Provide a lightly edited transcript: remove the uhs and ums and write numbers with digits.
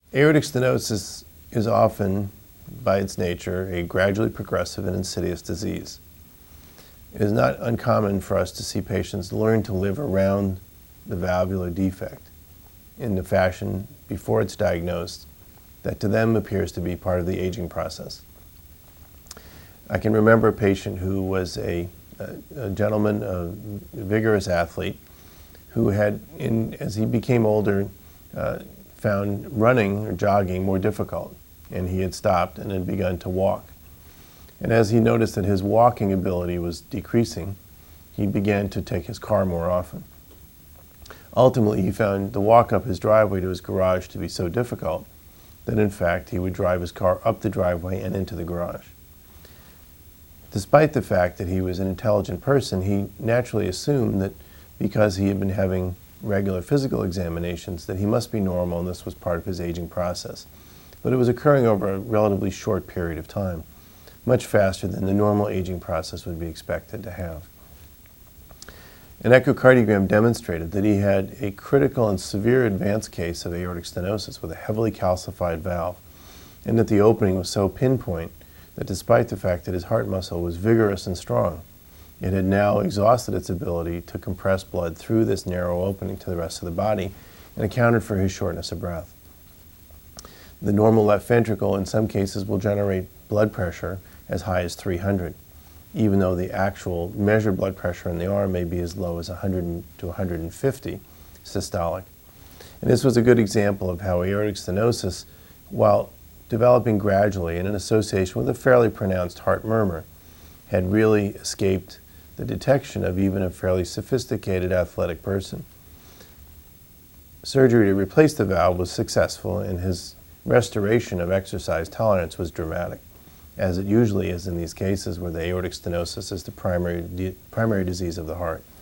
Aortic stenosis is often, by its nature, a gradually progressive and insidious disease. It is not uncommon for us to see patients learn to live around the valvular defect in the fashion before it's diagnosed that to them appears to be part of the aging process. I can remember a patient who was a gentleman, a vigorous athlete, who had, as he became older, found running or jogging more difficult, and he had stopped and had begun to walk. And as he noticed that his walking ability was decreasing, he began to take his car more often. Ultimately, he found the walk up his driveway to his garage to be so difficult that in fact he would drive his car up the driveway and into the garage. Despite the fact that he was an intelligent person, he naturally assumed that because he had been having regular physical examinations that he must be normal and this was part of his aging process. But it was occurring over a relatively short period of time, much faster than the normal aging process would be expected to have. An echocardiogram demonstrated that he had a critical and severe advanced case of aortic stenosis with a heavily calcified valve, and that the opening was so pinpoint that despite the fact that his heart muscle was vigorous and strong, it had now exhausted its ability to compress blood through this narrow opening to the rest of the body and accounted for his shortness of breath. The normal left ventricle in some cases will generate blood pressure as high as 300, even though the actual measured blood pressure in the arm may be as low as 100 to 150 systolic. And this was a good example of how aortic stenosis, while developing gradually and in association with a fairly pronounced heart murmur, had really escaped the detection of even a fairly sophisticated athletic person. Surgery to replace the valve was successful, and his restoration of exercise tolerance was dramatic, as it usually is in these cases where the aortic stenosis is the primary disease of the heart.